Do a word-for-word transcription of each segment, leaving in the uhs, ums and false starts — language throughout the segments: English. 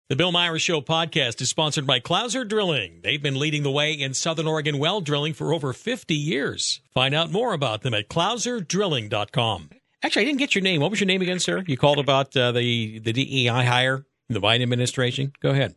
The Bill Myers Show podcast is sponsored by Clouser Drilling. They've been leading the way in Southern Oregon well drilling for over fifty years. Find out more about them at clouser drilling dot com. Actually, I didn't get your name. What was your name again, sir? You called about uh, the, the D E I hire in the Biden administration. Go ahead.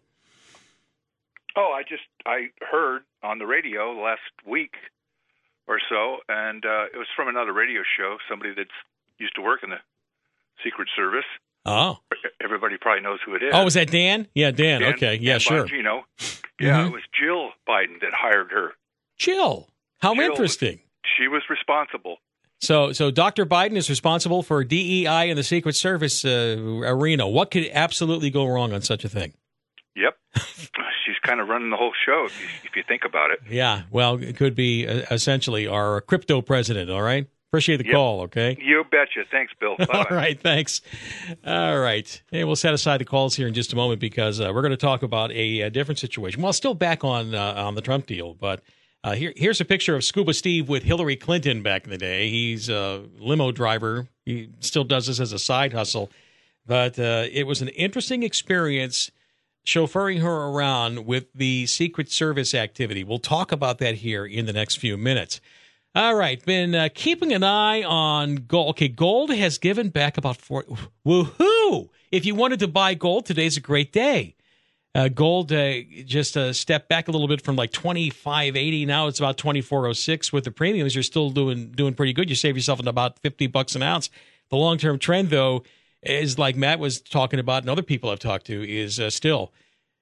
Oh, I just, I heard on the radio last week or so, and uh, it was from another radio show, somebody that's used to work in the Secret Service. Oh. Everybody probably knows who it is. Oh, was that Dan? Yeah, Dan. Dan okay. Yeah, Dan sure. Bongino. Yeah, Mm-hmm. It was Jill Biden that hired her. Jill. How Jill interesting. Was, she was responsible. So, so Doctor Biden is responsible for D E I in the Secret Service uh, arena. What could absolutely go wrong on such a thing? Yep. She's kind of running the whole show, if you, if you think about it. Yeah. Well, it could be uh, essentially our crypto president, all right? Appreciate the Yep. call, okay? You betcha. Thanks, Bill. Bye-bye. All right, thanks. All right. Hey, we'll set aside the calls here in just a moment because uh, we're going to talk about a, a different situation. Well, still back on uh, on the Trump deal, but uh, here here's a picture of Scuba Steve with Hillary Clinton back in the day. He's a limo driver. He still does this as a side hustle, but uh, it was an interesting experience chauffeuring her around with the Secret Service activity. We'll talk about that here in the next few minutes. All right, been uh, keeping an eye on gold. Okay, gold has given back about four. Woohoo! If you wanted to buy gold, today's a great day. Uh, gold uh, just uh, stepped back a little bit from like twenty-five eighty. Now it's about twenty-four oh six. With the premiums, you're still doing doing pretty good. You save yourself about fifty bucks an ounce. The long term trend, though, is like Matt was talking about, and other people I've talked to, is uh, still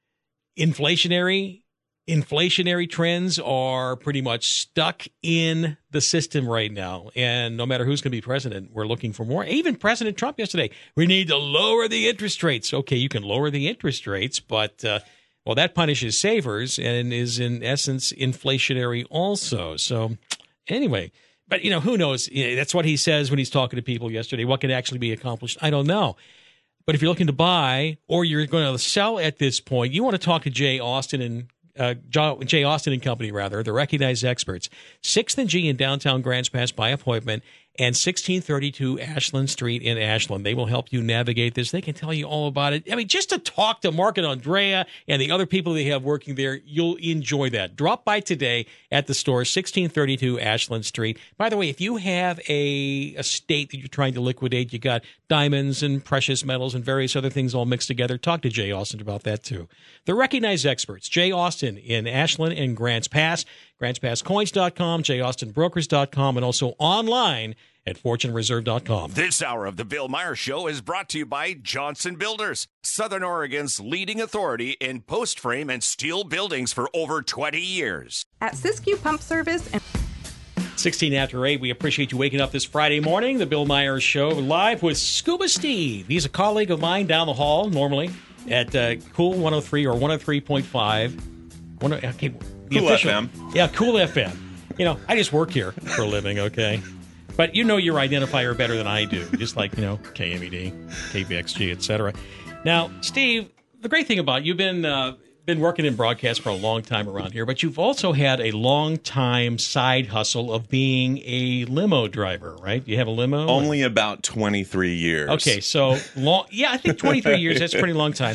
inflationary. Inflationary trends are pretty much stuck in the system right now. And no matter who's going to be president, we're looking for more. Even President Trump yesterday, we need to lower the interest rates. Okay, you can lower the interest rates, but, uh, well, that punishes savers and is in essence inflationary also. So anyway, but, you know, who knows? That's what he says when he's talking to people yesterday. What can actually be accomplished? I don't know. But if you're looking to buy or you're going to sell at this point, you want to talk to Jay Austin and Uh, Jay Austin and Company, rather, the recognized experts. sixth and G in downtown Grants Pass by appointment and sixteen thirty-two Ashland Street in Ashland. They will help you navigate this. They can tell you all about it. I mean, just to talk to Mark and Andrea and the other people they have working there, you'll enjoy that. Drop by today at the store, sixteen thirty-two Ashland Street. By the way, if you have a estate that you're trying to liquidate, you got diamonds and precious metals and various other things all mixed together, talk to Jay Austin about that too. The recognized experts, Jay Austin in Ashland and Grants Pass, grants pass coins dot com, jay austin brokers dot com, and also online at fortune reserve dot com. This hour of the Bill Myers Show is brought to you by Johnson Builders, Southern Oregon's leading authority in post frame and steel buildings for over twenty years. At Siskiyou Pump Service and sixteen after eight, we appreciate you waking up this Friday morning. The Bill Myers Show live with Scuba Steve. He's a colleague of mine down the hall normally at uh, Cool one oh three or one oh three point five. One, okay, the Cool official, F M. Yeah, Cool F M. You know, I just work here for a living, okay? But you know your identifier better than I do, just like, you know, K M E D, K V X G, et cetera. Now, Steve, the great thing about you've been uh, been working in broadcast for a long time around here, but you've also had a long time side hustle of being a limo driver, right? You have a limo? Only about twenty-three years. Okay, so long. Yeah, I think twenty-three years. That's a pretty long time.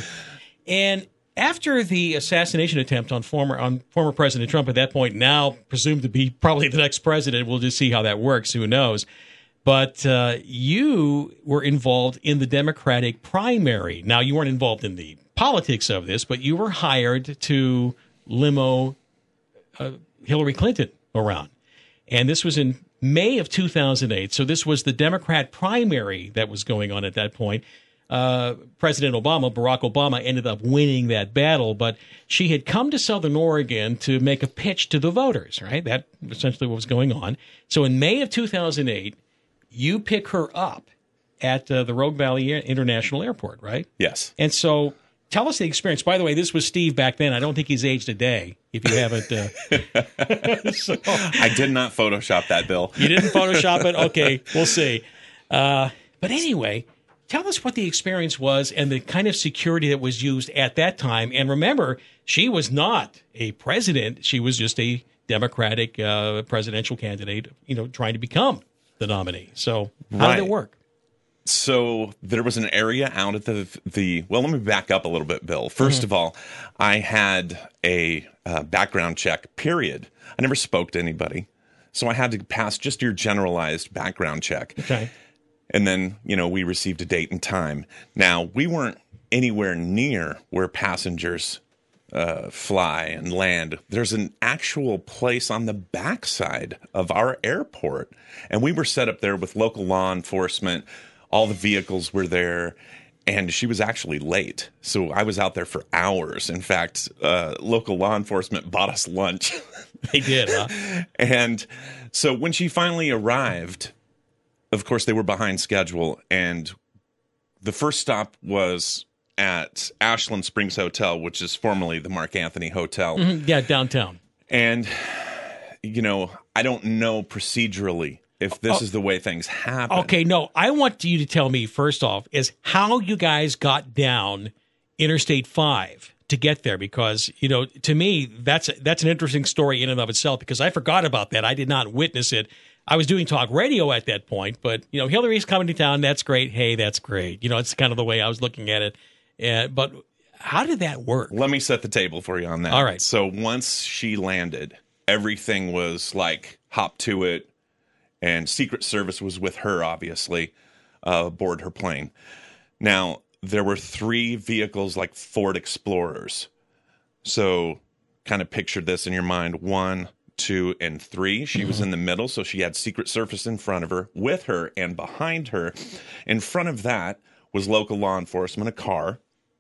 And after the assassination attempt on former on former President Trump, at that point, now presumed to be probably the next president, we'll just see how that works. Who knows? But uh, you were involved in the Democratic primary. Now, you weren't involved in the politics of this, but you were hired to limo uh, Hillary Clinton around. And this was in May of two thousand eight. So this was the Democrat primary that was going on at that point. Uh, President Obama, Barack Obama, ended up winning that battle, but she had come to Southern Oregon to make a pitch to the voters, right? That essentially what was going on. So in May of two thousand eight, you pick her up at uh, the Rogue Valley International Airport, right? Yes. And so tell us the experience. By the way, this was Steve back then. I don't think he's aged a day, if you haven't. Uh... so, I did not Photoshop that, Bill. You didn't Photoshop it? Okay, we'll see. Uh, but anyway, tell us what the experience was and the kind of security that was used at that time. And remember, she was not a president. She was just a Democratic uh, presidential candidate, you know, trying to become the nominee. So how right. did it work? So there was an area out at the, the well, let me back up a little bit, Bill. First mm-hmm. of all, I had a uh, background check, period. I never spoke to anybody. So I had to pass just your generalized background check. Okay. And then, you know, we received a date and time. Now, we weren't anywhere near where passengers uh, fly and land. There's an actual place on the backside of our airport. And we were set up there with local law enforcement. All the vehicles were there. And she was actually late. So I was out there for hours. In fact, uh, local law enforcement bought us lunch. They did, huh? And so when she finally arrived, of course, they were behind schedule. And the first stop was at Ashland Springs Hotel, which is formerly the Mark Anthony Hotel. Mm-hmm. Yeah, downtown. And, you know, I don't know procedurally if this oh, is the way things happen. Okay, no, I want you to tell me, first off, is how you guys got down Interstate five to get there. Because, you know, to me, that's that's an interesting story in and of itself, because I forgot about that. I did not witness it. I was doing talk radio at that point, but, you know, Hillary's coming to town. That's great. Hey, that's great. You know, it's kind of the way I was looking at it. Uh, but how did that work? Let me set the table for you on that. All right. So once she landed, everything was like hop to it. And Secret Service was with her, obviously, uh, aboard her plane. Now, there were three vehicles like Ford Explorers. So kind of picture this in your mind. One, two, and three. She mm-hmm. was in the middle, so she had Secret Service in front of her, with her, and behind her. In front of that was local law enforcement, a car.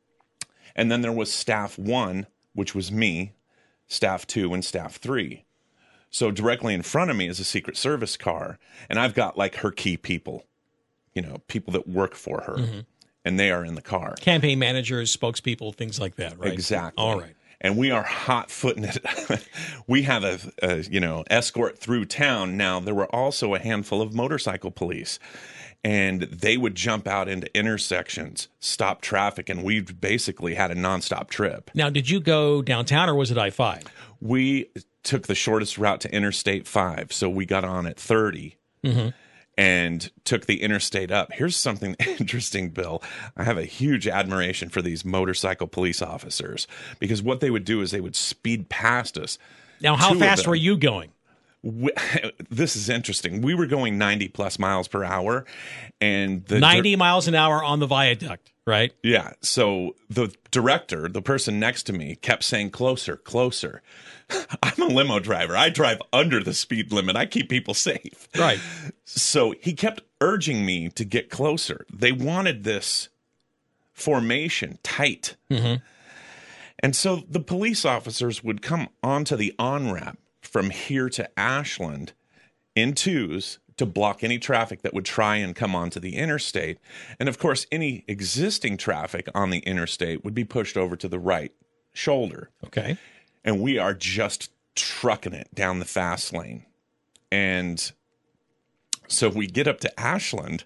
And then there was Staff one, which was me, Staff two, and Staff three. So directly in front of me is a Secret Service car, and I've got like her key people, you know, people that work for her, mm-hmm. and they are in the car. Campaign managers, spokespeople, things like that, right? Exactly. All right. And we are hot-footing it. We have a, a, you know, escort through town. Now, there were also a handful of motorcycle police, and they would jump out into intersections, stop traffic, and we basically had a nonstop trip. Now, did you go downtown, or was it I five? We took the shortest route to Interstate five, so we got on at thirty mm-hmm. and took the interstate up. Here's something interesting, Bill. I have a huge admiration for these motorcycle police officers, because what they would do is they would speed past us. Now, how fast were you going? We, this is interesting. We were going ninety plus miles per hour, and the ninety di- miles an hour on the viaduct, right? Yeah. So the director, the person next to me, kept saying closer, closer. I'm a limo driver. I drive under the speed limit. I keep people safe. Right. So he kept urging me to get closer. They wanted this formation tight. Mm-hmm. And so the police officers would come onto the on-ramp from here to Ashland in twos to block any traffic that would try and come onto the interstate. And of course, any existing traffic on the interstate would be pushed over to the right shoulder. Okay. And we are just trucking it down the fast lane. And so we get up to Ashland,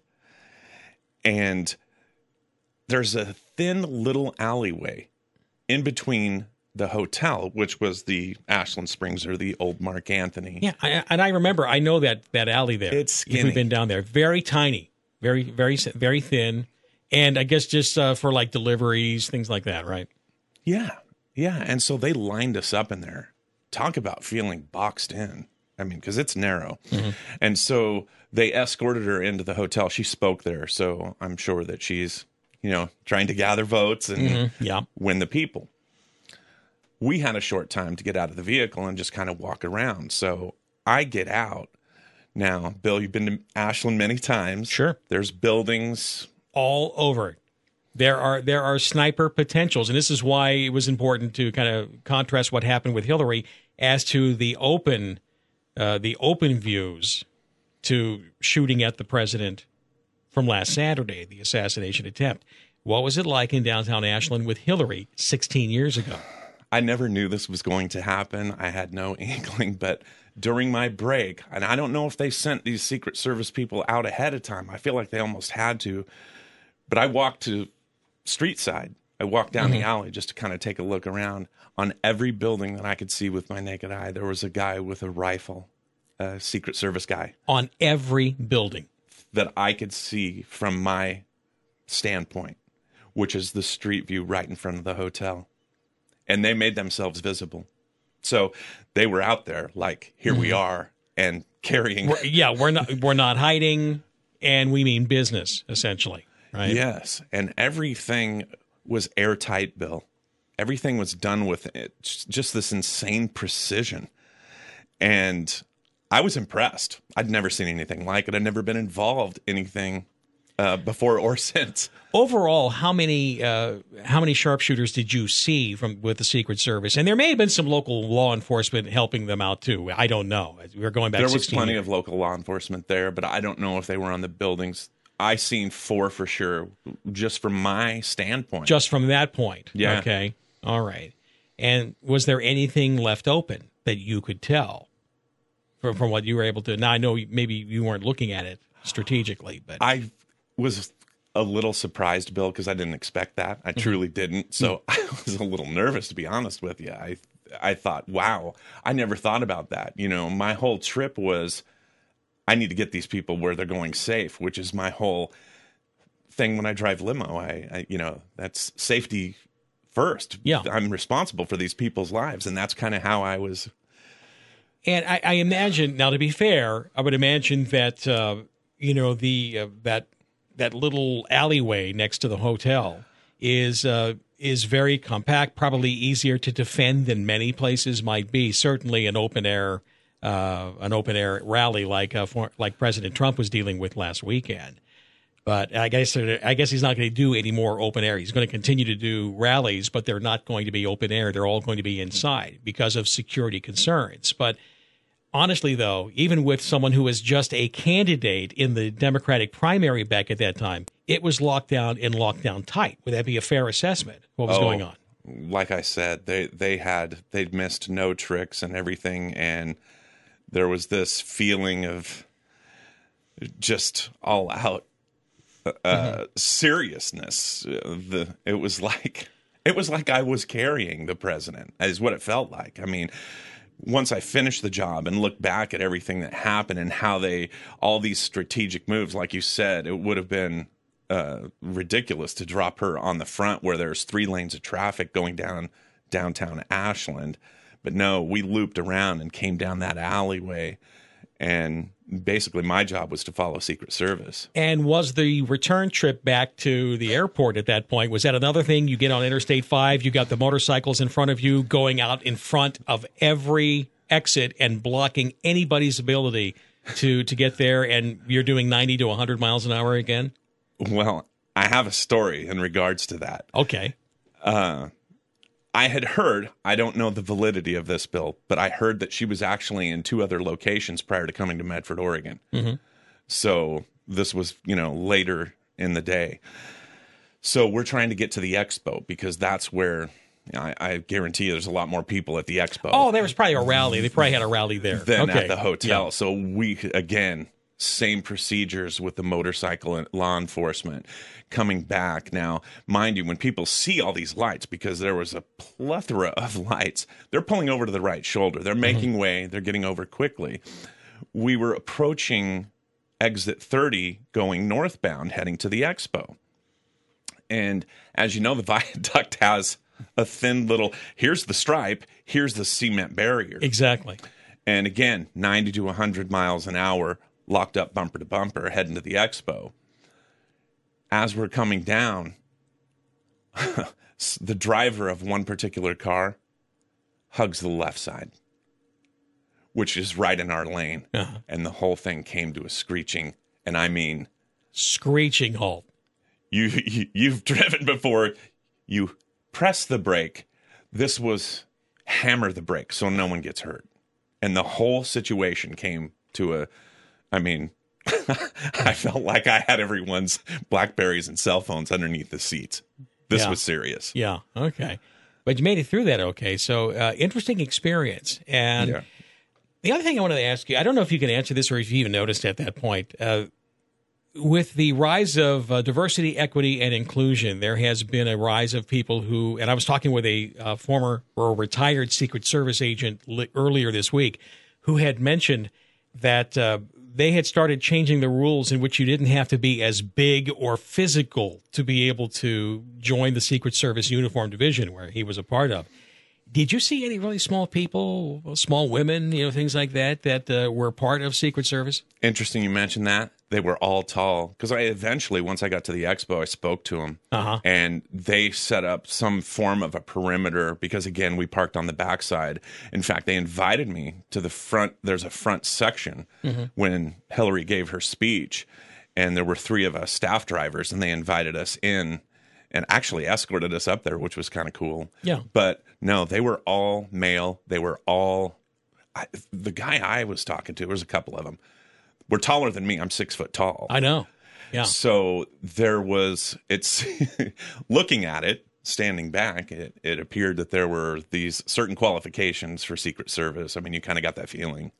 and there's a thin little alleyway in between the hotel, which was the Ashland Springs or the old Mark Anthony. Yeah, I, and I remember, I know that, that alley there. It's skinny. We've been down there. Very tiny, very, very, very thin. And I guess just uh, for like deliveries, things like that, right? Yeah. Yeah, and so they lined us up in there. Talk about feeling boxed in. I mean, because it's narrow. Mm-hmm. And so they escorted her into the hotel. She spoke there, so I'm sure that she's, you know, trying to gather votes and mm-hmm. yeah. win the people. We had a short time to get out of the vehicle and just kind of walk around. So I get out. Now, Bill, you've been to Ashland many times. Sure. There's buildings all over it. There are there are sniper potentials, and this is why it was important to kind of contrast what happened with Hillary as to the open uh, the open views to shooting at the president from last Saturday, the assassination attempt. What was it like in downtown Ashland with Hillary sixteen years ago? I never knew this was going to happen. I had no inkling, but during my break, and I don't know if they sent these Secret Service people out ahead of time. I feel like they almost had to, but I walked to street side. I walked down mm-hmm. the alley just to kind of take a look around. On every building that I could see with my naked eye, there was a guy with a rifle, a Secret Service guy. On every building? that I could see from my standpoint, which is the street view right in front of the hotel. And they made themselves visible. So they were out there like, here mm-hmm. we are, and carrying. We're, yeah, we're not we're not hiding, and we mean business, essentially. Right? Yes. And everything was airtight, Bill. Everything was done with it, just this insane precision. And I was impressed. I'd never seen anything like it. I'd never been involved in anything uh, before or since. Overall, how many uh, how many sharpshooters did you see from with the Secret Service? And there may have been some local law enforcement helping them out too. I don't know. We're going back. There was plenty years. of local law enforcement there, but I don't know if they were on the buildings. I seen four for sure, just from my standpoint. Just from that point. Yeah. Okay. All right. And was there anything left open that you could tell from from what you were able to? Now I know maybe you weren't looking at it strategically, but I was a little surprised, Bill, because I didn't expect that. I truly didn't. So I was a little nervous, to be honest with you. I I thought, wow, I never thought about that. You know, my whole trip was, I need to get these people where they're going safe, which is my whole thing when I drive limo. I, I you know, that's safety first. Yeah. I'm responsible for these people's lives, and that's kind of how I was. And I, I imagine, now to be fair, I would imagine that, uh, you know, the uh, that that little alleyway next to the hotel is uh, is very compact, probably easier to defend than many places might be. Certainly an open air uh, an open air rally like uh, for, like President Trump was dealing with last weekend. But I guess I guess he's not going to do any more open air. He's going to continue to do rallies, but they're not going to be open air. They're all going to be inside because of security concerns. But honestly, though, even with someone who was just a candidate in the Democratic primary back at that time, it was locked down and locked down tight. Would that be a fair assessment? What was oh, going on? Like I said, they they had they'd missed no tricks and everything, and there was this feeling of just all out uh, mm-hmm. seriousness. The it was like it was like I was carrying the president, is what it felt like. I mean, once I finished the job and looked back at everything that happened and how they, all these strategic moves, like you said, it would have been uh, ridiculous to drop her on the front where there's three lanes of traffic going down downtown Ashland. But no, we looped around and came down that alleyway. And basically my job was to follow Secret Service. And was the return trip back to the airport at that point, was that another thing? You get on Interstate five, you got the motorcycles in front of you going out in front of every exit and blocking anybody's ability to, to get there, and you're doing ninety to one hundred miles an hour again? Well, I have a story in regards to that. Okay. Uh I had heard, I don't know the validity of this, Bill, but I heard that she was actually in two other locations prior to coming to Medford, Oregon. Mm-hmm. So this was, you know, later in the day. So we're trying to get to the expo because that's where, you know, I, I guarantee you there's a lot more people at the expo. Oh, there was probably a rally. They probably had a rally there. Than okay. at the hotel. Yeah. So we, again, same procedures with the motorcycle and law enforcement coming back. Now, mind you, when people see all these lights, because there was a plethora of lights, they're pulling over to the right shoulder. They're making mm-hmm. way. They're getting over quickly. We were approaching exit thirty going northbound, heading to the expo. And as you know, the viaduct has a thin little, here's the stripe, here's the cement barrier. Exactly. And again, ninety to one hundred miles an hour, locked up bumper to bumper, heading to the expo. As we're coming down, the driver of one particular car hugs the left side, which is right in our lane. Uh-huh. And the whole thing came to a screeching, and I mean... Screeching halt. You, you, you've driven before. You press the brake. This was hammer the brake so no one gets hurt. And the whole situation came to a... I mean... I felt like I had everyone's Blackberries and cell phones underneath the seats. This yeah. was serious. Yeah, okay. But you made it through that okay. So uh, interesting experience. And yeah. the other thing I wanted to ask you, I don't know if you can answer this or if you even noticed at that point, uh, with the rise of uh, diversity, equity, and inclusion, there has been a rise of people who, and I was talking with a uh, former or retired Secret Service agent li- earlier this week who had mentioned that uh, they had started changing the rules in which you didn't have to be as big or physical to be able to join the Secret Service Uniform Division, where he was a part of. Did you see any really small people, small women, you know, things like that, that uh, were part of Secret Service? Interesting you mentioned that. They were all tall. Because I eventually, once I got to the expo, I spoke to them. Uh-huh. And they set up some form of a perimeter because, again, we parked on the backside. In fact, they invited me to the front. There's a front section mm-hmm. when Hillary gave her speech. And there were three of us staff drivers, and they invited us in and actually escorted us up there, which was kind of cool. Yeah. But no, they were all male. They were all, I, the guy I was talking to, there was a couple of them, were taller than me. I'm six foot tall. I know. Yeah. So there was, it's, looking at it, standing back, it, it appeared that there were these certain qualifications for Secret Service. I mean, you kind of got that feeling.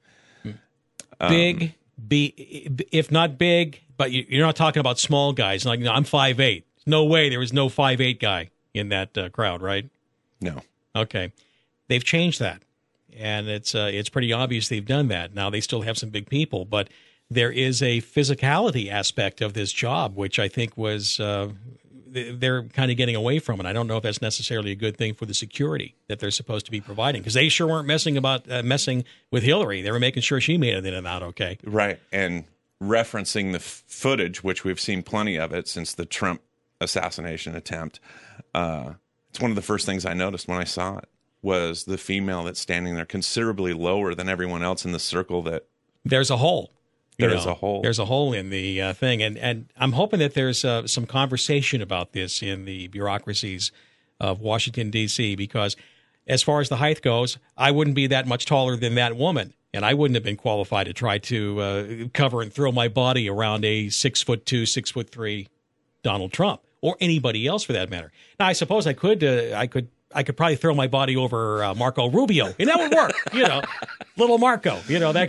Big, um, be, if not big, but you, you're not talking about small guys. Like, you know, I'm five eight. No way there was no five eight guy in that uh, crowd, right? No. Okay. They've changed that, and it's uh, it's pretty obvious they've done that. Now, they still have some big people, but there is a physicality aspect of this job, which I think was uh, they're kind of getting away from, and I don't know if that's necessarily a good thing for the security that they're supposed to be providing, because they sure weren't messing about uh, messing with Hillary. They were making sure she made it in and out okay. Right, and referencing the f- footage, which we've seen plenty of it since the Trump assassination attempt. Uh, it's one of the first things I noticed when I saw it was the female that's standing there considerably lower than everyone else in the circle. That there's a hole. There's know, a hole. There's a hole in the uh, thing, and and I'm hoping that there's uh, some conversation about this in the bureaucracies of Washington D C, because as far as the height goes, I wouldn't be that much taller than that woman, and I wouldn't have been qualified to try to uh, cover and throw my body around a six foot two, six foot three Donald Trump. Or anybody else for that matter. Now, I suppose I could, uh, I could, I could probably throw my body over uh, Marco Rubio, and that would work. You know, little Marco. You know that.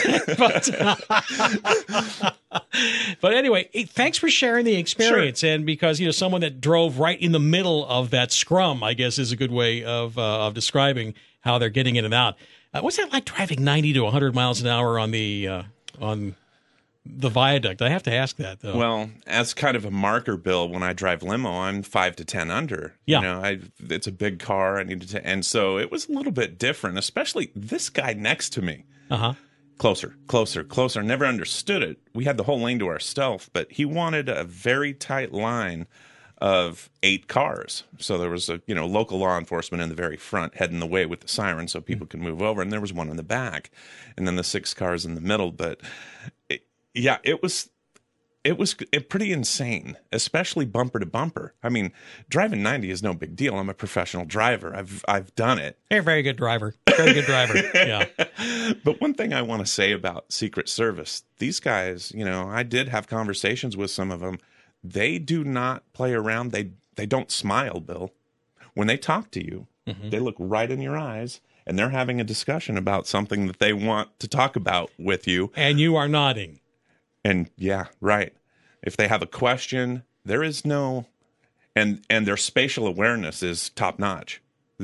but, but anyway, thanks for sharing the experience, sure. And because you know someone that drove right in the middle of that scrum, I guess is a good way of uh, of describing how they're getting in and out. Uh, what's that like driving ninety to one hundred miles an hour on the uh, on the viaduct? I have to ask that, though. Well, as kind of a marker, Bill, when I drive limo, I'm five to ten under. Yeah. You know, I, it's a big car. I needed to, and so it was a little bit different, especially this guy next to me. Uh-huh. Closer, closer, closer. Never understood it. We had the whole lane to ourselves, but he wanted a very tight line of eight cars. So there was a, you know, local law enforcement in the very front heading the way with the siren so people could move over, and there was one in the back, and then the six cars in the middle, but it, yeah, it was it was pretty insane, especially bumper to bumper. I mean, driving ninety is no big deal. I'm a professional driver. I've I've done it. You're a very good driver. Very good driver. Yeah. But one thing I want to say about Secret Service, these guys, you know, I did have conversations with some of them. They do not play around. They they don't smile, Bill. When they talk to you, mm-hmm. they look right in your eyes, and they're having a discussion about something that they want to talk about with you. And you are nodding. And yeah, right. If they have a question, there is no, and and their spatial awareness is top notch.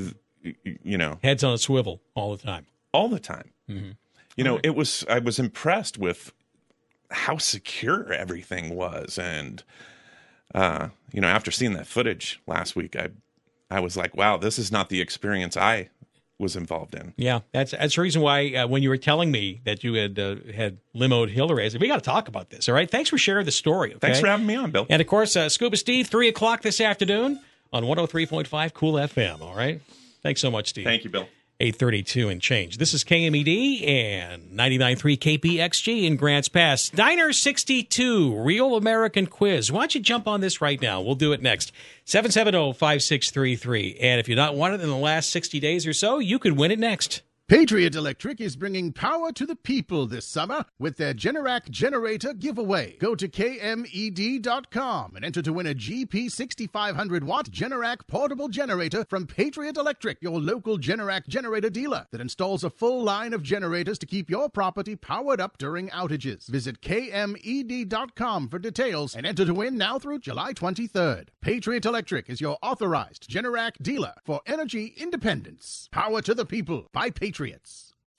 You know, heads on a swivel all the time, all the time. Mm-hmm. You know, right. it was. I was impressed with how secure everything was, and uh, you know, after seeing that footage last week, I I was like, wow, this is not the experience I was involved in. Yeah, that's that's the reason why uh, when you were telling me that you had uh, had limoed Hillary, I said, we got to talk about this, all right? Thanks for sharing the story, okay? Thanks for having me on, Bill. And, of course, uh, Scuba Steve, three o'clock this afternoon on one oh three point five Cool F M, all right? Thanks so much, Steve. Thank you, Bill. eight thirty-two and change. This is K M E D and ninety-nine point three K P X G in Grants Pass. Diner sixty-two, Real American Quiz. Why don't you jump on this right now? We'll do it next. seven seven zero, five six three three. And if you've not won it in the last sixty days or so, you could win it next. Patriot Electric is bringing power to the people this summer with their Generac generator giveaway. Go to K M E D dot com and enter to win a G P sixty-five hundred watt Generac portable generator from Patriot Electric, your local Generac generator dealer that installs a full line of generators to keep your property powered up during outages. Visit K M E D dot com for details and enter to win now through July twenty-third. Patriot Electric is your authorized Generac dealer for energy independence. Power to the people by Patriot.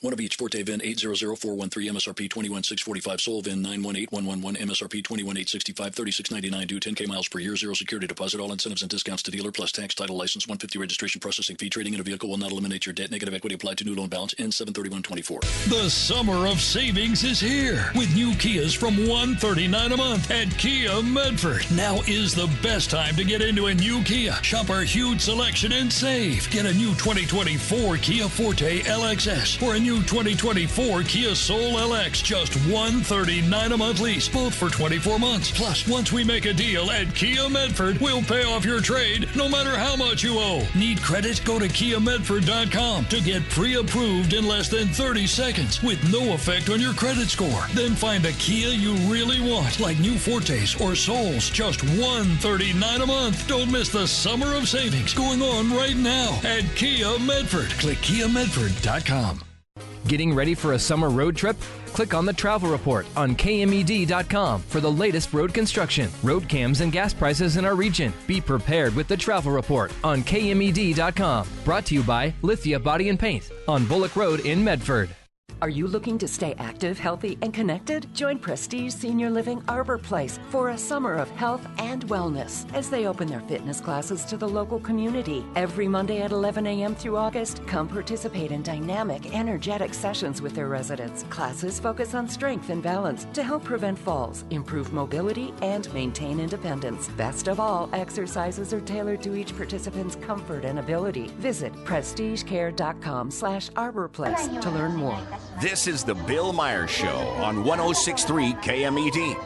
One of each. Forte V I N eight zero zero four one three, M S R P twenty-one six forty-five. Soul V I N nine one eight one one one, M S R P twenty-one eight sixty-five, thirty-six ninety-nine. Due ten K miles per year. Zero security deposit. All incentives and discounts to dealer plus tax, title, license, one hundred fifty registration processing fee. Trading in a vehicle will not eliminate your debt. Negative equity applied to new loan balance. Ends seven thirty-one twenty-four. The summer of savings is here with new Kias from one hundred thirty-nine dollars a month at Kia Medford. Now is the best time to get into a new Kia. Shop our huge selection and save. Get a new twenty twenty-four Kia Forte L X S or a new twenty twenty-four Kia Soul L X. Just one hundred thirty-nine dollars a month lease, both for twenty-four months. Plus, once we make a deal at Kia Medford, we'll pay off your trade no matter how much you owe. Need credit? Go to kia medford dot com to get pre-approved in less than thirty seconds with no effect on your credit score. Then find a Kia you really want, like new Fortes or Souls. Just one hundred thirty-nine dollars a month. Don't miss the summer of savings going on right now at Kia Medford. Click kia medford dot com. Getting ready for a summer road trip? Click on the travel report on K M E D dot com for the latest road construction, road cams, and gas prices in our region. Be prepared with the travel report on K M E D dot com. Brought to you by Lithia Body and Paint on Bullock Road in Medford. Are you looking to stay active, healthy, and connected? Join Prestige Senior Living Arbor Place for a summer of health and wellness as they open their fitness classes to the local community. Every Monday at eleven a.m. through August, come participate in dynamic, energetic sessions with their residents. Classes focus on strength and balance to help prevent falls, improve mobility, and maintain independence. Best of all, exercises are tailored to each participant's comfort and ability. Visit prestigecare.com slash Arbor Place to learn more. This is the Bill Myers Show on one oh six point three K M E D.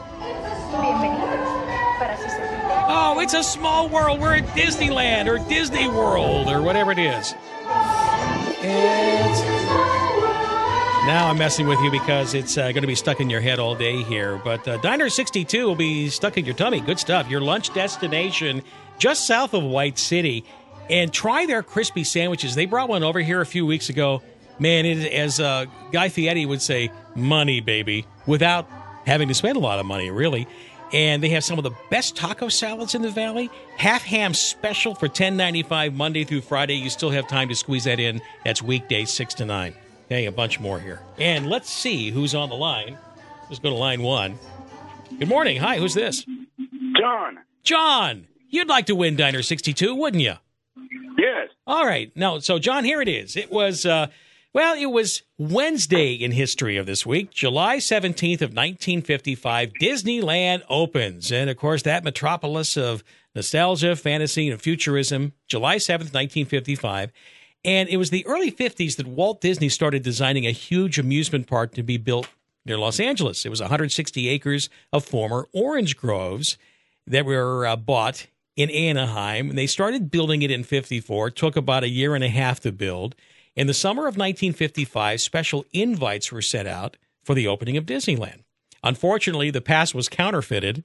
Oh, it's a small world. We're at Disneyland or Disney World or whatever it is. And now I'm messing with you because it's uh, going to be stuck in your head all day here. But uh, Diner sixty-two will be stuck in your tummy. Good stuff. Your lunch destination just south of White City. And try their crispy sandwiches. They brought one over here a few weeks ago. Man, it is, as uh, Guy Fieri would say, money, baby, without having to spend a lot of money, really. And they have some of the best taco salads in the Valley. Half ham special for ten ninety-five Monday through Friday. You still have time to squeeze that in. That's weekdays six to nine. Okay, a bunch more here. And let's see who's on the line. Let's go to line one. Good morning. Hi, who's this? John. John, you'd like to win Diner sixty-two, wouldn't you? Yes. All right. Now, so, John, here it is. It was... Uh, Well, it was Wednesday in history of this week, July seventeenth of nineteen fifty-five. Disneyland opens. And, of course, that metropolis of nostalgia, fantasy, and futurism, July seventh, nineteen fifty-five. And it was the early fifties that Walt Disney started designing a huge amusement park to be built near Los Angeles. It was one hundred sixty acres of former orange groves that were uh, bought in Anaheim. And they started building it in fifty-four. It took about a year and a half to build. In the summer of nineteen fifty-five, special invites were sent out for the opening of Disneyland. Unfortunately, the pass was counterfeited,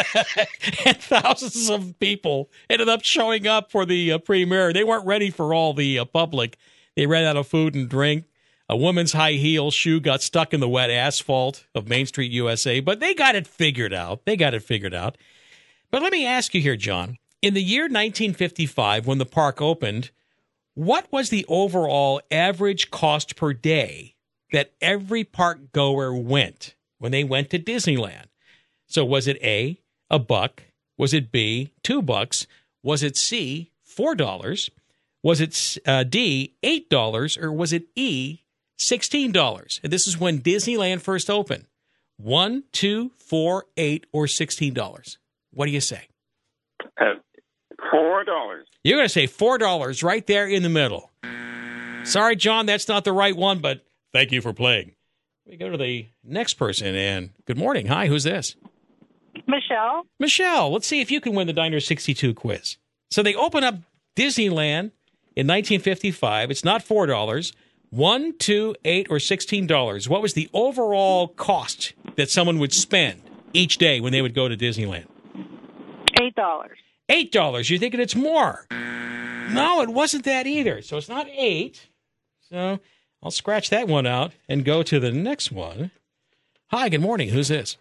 and thousands of people ended up showing up for the uh, premiere. They weren't ready for all the uh, public. They ran out of food and drink. A woman's high heel shoe got stuck in the wet asphalt of Main Street, U S A, but they got it figured out. They got it figured out. But let me ask you here, John. In the year nineteen fifty-five, when the park opened, what was the overall average cost per day that every park goer went when they went to Disneyland? So was it A, a buck? Was it B, two bucks? Was it C, four dollars? Was it uh, D, eight dollars? Or was it E, sixteen dollars? And this is when Disneyland first opened. One, two, four, eight, or sixteen dollars. What do you say? Uh, four dollars. You're going to say four dollars right there in the middle. Sorry, John, that's not the right one, but thank you for playing. We go to the next person, and good morning. Hi, who's this? Michelle. Michelle, let's see if you can win the Diner sixty-two quiz. So they open up Disneyland in nineteen fifty-five. It's not four dollars. One, two, eight, or sixteen dollars. What was the overall cost that someone would spend each day when they would go to Disneyland? Eight dollars. Eight dollars. You're thinking it's more. No, it wasn't that either. So it's not eight. So I'll scratch that one out and go to the next one. Hi, good morning. Who's this?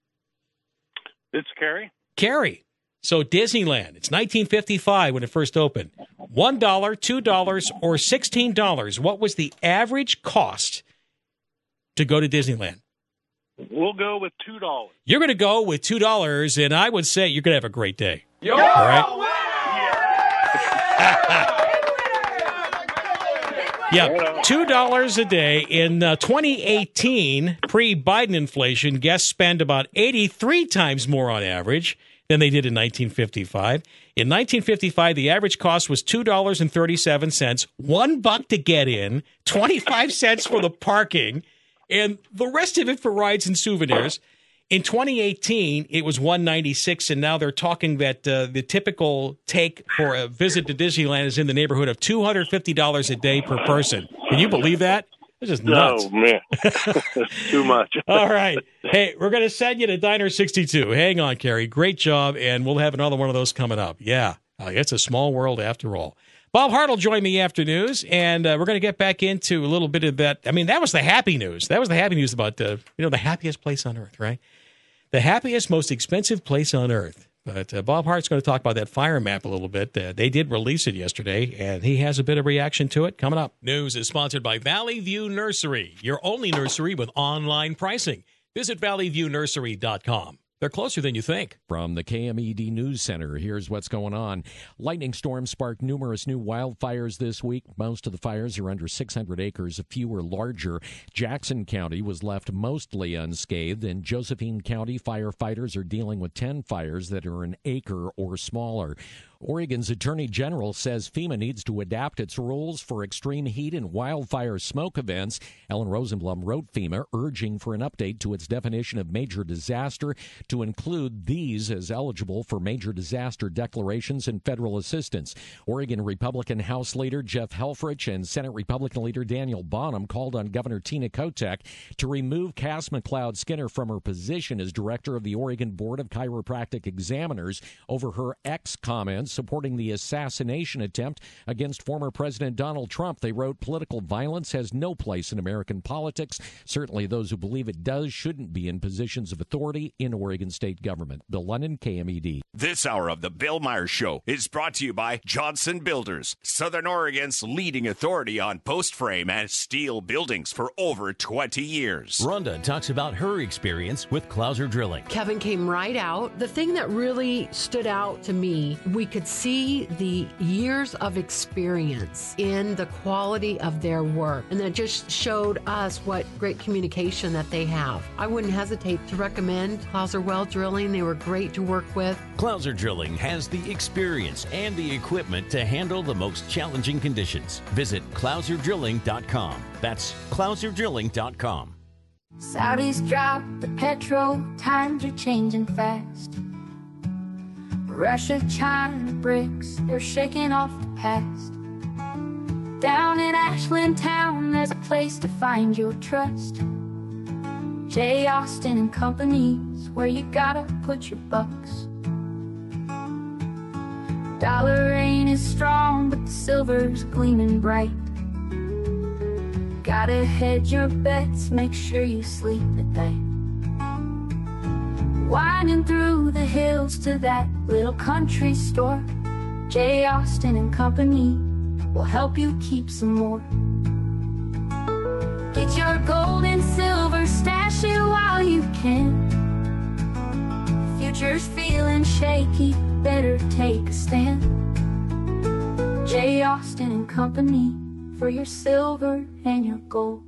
It's Carrie. Carrie. So Disneyland. It's nineteen fifty-five when it first opened. One dollar, two dollars, or sixteen dollars. What was the average cost to go to Disneyland? We'll go with two dollars. You're going to go with two dollars, and I would say you're going to have a great day. Yo! All right? Yeah, two dollars a day. In uh, twenty eighteen, pre-Biden inflation, guests spend about eighty-three times more on average than they did in nineteen fifty-five. In nineteen fifty-five, the average cost was two dollars and thirty-seven cents, one buck to get in, twenty-five cents for the parking, and the rest of it for rides and souvenirs. In twenty eighteen, it was one ninety-six, and now they're talking that uh, the typical take for a visit to Disneyland is in the neighborhood of two hundred fifty dollars a day per person. Can you believe that? It's just nuts. Oh, man. That's too much. All right. Hey, we're going to send you to Diner sixty-two. Hang on, Carrie. Great job, and we'll have another one of those coming up. Yeah, uh, it's a small world after all. Bob Hart will join me after news, and uh, we're going to get back into a little bit of that. I mean, that was the happy news. That was the happy news about uh, you know the happiest place on earth, right? The happiest, most expensive place on earth. But uh, Bob Hart's going to talk about that fire map a little bit. Uh, they did release it yesterday, and he has a bit of reaction to it coming up. News is sponsored by Valley View Nursery, your only nursery with online pricing. Visit valley view nursery dot com. They're closer than you think. From the K M E D News Center, here's what's going on. Lightning storms sparked numerous new wildfires this week. Most of the fires are under six hundred acres, a few are larger. Jackson County was left mostly unscathed. In Josephine County, firefighters are dealing with ten fires that are an acre or smaller. Oregon's Attorney General says FEMA needs to adapt its rules for extreme heat and wildfire smoke events. Ellen Rosenblum wrote FEMA, urging for an update to its definition of major disaster to include these as eligible for major disaster declarations and federal assistance. Oregon Republican House Leader Jeff Helfrich and Senate Republican Leader Daniel Bonham called on Governor Tina Kotek to remove Cass McLeod Skinner from her position as director of the Oregon Board of Chiropractic Examiners over her ex comments supporting the assassination attempt against former President Donald Trump. They wrote, political violence has no place in American politics. Certainly those who believe it does shouldn't be in positions of authority in Oregon state government. Bill London, K M E D. This hour of the Bill Myers Show is brought to you by Johnson Builders, Southern Oregon's leading authority on post frame and steel buildings for over twenty years. Rhonda talks about her experience with Clouser Drilling. Kevin came right out. The thing that really stood out to me, we could see the years of experience in the quality of their work. And that just showed us what great communication that they have. I wouldn't hesitate to recommend Clouser Well Drilling. They were great to work with. Clouser Drilling has the experience and the equipment to handle the most challenging conditions. Visit clouser drilling dot com. That's clouser drilling dot com. Saudis drop the petrol, times are changing fast. Russia, China, BRICS, they're shaking off the past. Down in Ashland Town, there's a place to find your trust. J. Austin and Company's where you gotta put your bucks. Dollar ain't as strong, but the silver's gleaming bright. Gotta hedge your bets, make sure you sleep at night. Winding through the hills to that little country store, J. Austin and Company will help you keep some more. Get your gold and silver, stash it while you can. Future's feeling shaky, better take a stand. J. Austin and Company for your silver and your gold.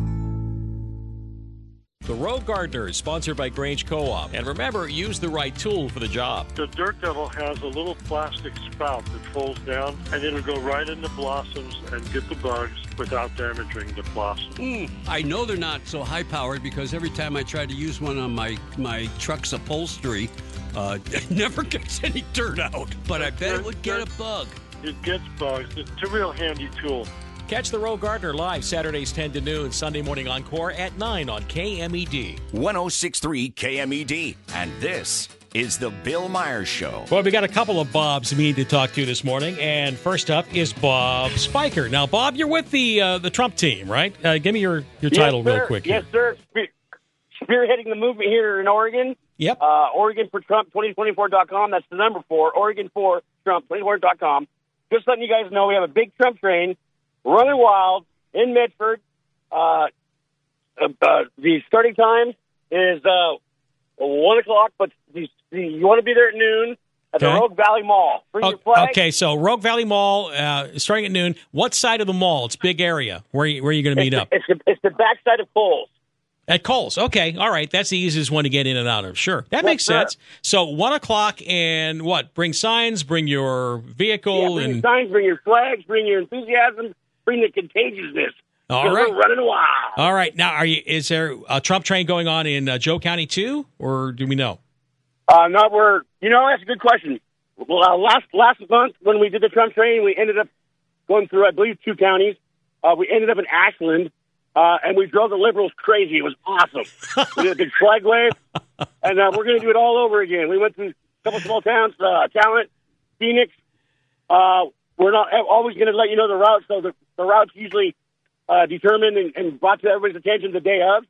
The Road Gardener is sponsored by Grange Co-op. And remember, use the right tool for the job. The Dirt Devil has a little plastic spout that folds down, and it'll go right in the blossoms and get the bugs without damaging the blossom. Mm, I know they're not so high-powered because every time I try to use one on my, my truck's upholstery, uh, it never gets any dirt out. But I bet it would get a bug. It gets bugs. It's a real handy tool. Catch the Road Gardener live Saturdays ten to noon, Sunday morning encore at nine on K M E D. one oh six point three K M E D. And this is the Bill Myers Show. Well, we got a couple of Bobs we need to talk to this morning. And first up is Bob Spiker. Now, Bob, you're with the uh, the Trump team, right? Uh, give me your, your title yes, real quick. Yes, here. sir. Spearheading the movement here in Oregon. Yep. Uh, Oregon for Trump twenty twenty-four dot com. That's the number four. Oregon for Trump twenty twenty-four dot com. Just letting you guys know we have a big Trump train running wild in Medford. Uh, uh, uh, the starting time is uh, one o'clock, but the, the, you want to be there at noon at the Okay. Rogue Valley Mall. Bring Oh, your flag. okay, so Rogue Valley Mall, uh, starting at noon. What side of the mall? It's a big area. Where, you- where are you going to meet it's up? The, it's, the, it's the backside of Kohl's. At Kohl's. Okay, all right. That's the easiest one to get in and out of. Sure. That Yes, makes sir. sense. So one o'clock and what? Bring signs, bring your vehicle. Yeah, bring and your signs, bring your flags, bring your enthusiasm, bring the contagiousness. All Because right. We're running wild. All right. Now, are you? Is there a Trump train going on in uh, Joe County too, or do we know? Uh, no, we're, you know, that's a good question. Well, uh, last last month when we did the Trump train, we ended up going through, I believe, two counties. Uh, we ended up in Ashland, uh, and we drove the liberals crazy. It was awesome. We did a big flag wave, and uh, we're going to do it all over again. We went through a couple small towns, uh, Talent, Phoenix. Uh, we're not always going to let you know the route, so the, the route's usually uh, determined and, and brought to everybody's attention the day of.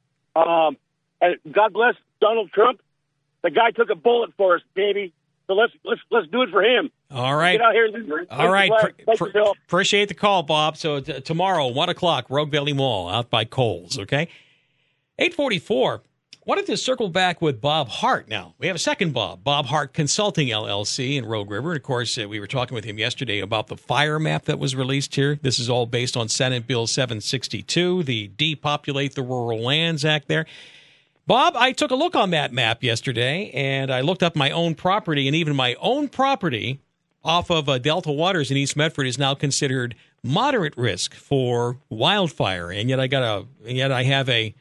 Um, and God bless Donald Trump. The guy took a bullet for us, baby. So let's let's let's do it for him. All right. Get out here and do it. All right. Thank you, Pr- Phil. pr- appreciate the call, Bob. So t- tomorrow, one o'clock, Rogue Valley Mall, out by Kohl's. Okay. Eight forty-four. Wanted to circle back with Bob Hart now. We have a second Bob, Bob Hart Consulting L L C in Rogue River. And of course, uh, we were talking with him yesterday about the fire map that was released here. This is all based on Senate Bill seven sixty-two, the Depopulate the Rural Lands Act there. Bob, I took a look on that map yesterday, and I looked up my own property, and even my own property off of uh, Delta Waters in East Medford is now considered moderate risk for wildfire. And yet I got a, and yet I have a,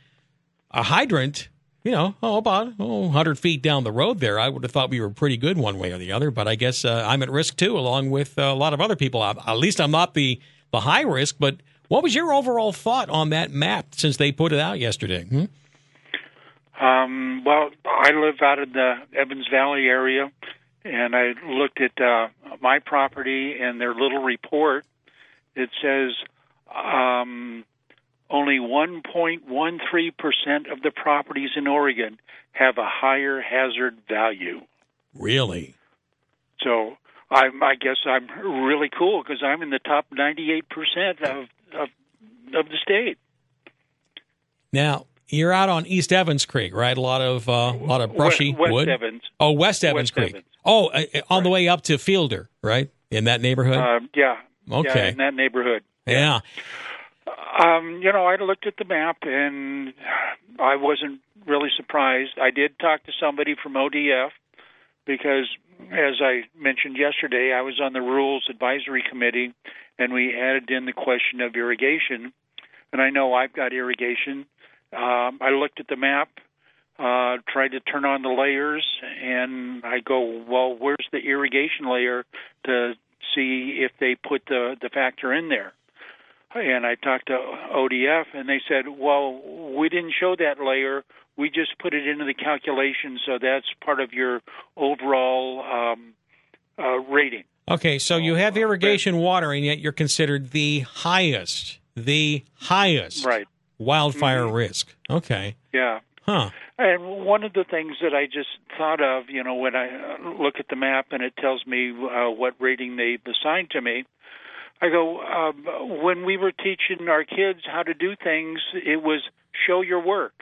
a hydrant. You know, oh, about oh, one hundred feet down the road there. I would have thought we were pretty good one way or the other, but I guess uh, I'm at risk too, along with uh, a lot of other people. I, at least I'm not the, the high risk, but what was your overall thought on that map since they put it out yesterday? Hmm? Um, well, I live out in the Evans Valley area, and I looked at uh, my property and their little report. It says um, only one point one three percent of the properties in Oregon have a higher hazard value. Really? So I'm, I guess I'm really cool because I'm in the top ninety-eight percent of, of of the state. Now, you're out on East Evans Creek, right? A lot of uh, a lot of brushy West wood. Evans. Oh, West Evans West Creek. Evans. Oh, uh, on the way up to Fielder, right? In that neighborhood? Uh, yeah. Okay. Yeah, in that neighborhood. yeah. Um, you know, I looked at the map and I wasn't really surprised. I did talk to somebody from O D F because, as I mentioned yesterday, I was on the Rules Advisory Committee and we added in the question of irrigation. And I know I've got irrigation. Um, I looked at the map, uh, tried to turn on the layers, and I go, well, where's the irrigation layer to see if they put the, the factor in there? And I talked to O D F, and they said, well, we didn't show that layer. We just put it into the calculation, so that's part of your overall um, uh, rating. Okay, so you have irrigation water, and yet you're considered the highest, the highest Right. wildfire risk. Okay. Yeah. Huh. And one of the things that I just thought of, you know, when I look at the map and it tells me uh, what rating they've assigned to me, I go, um, when we were teaching our kids how to do things, it was show your work.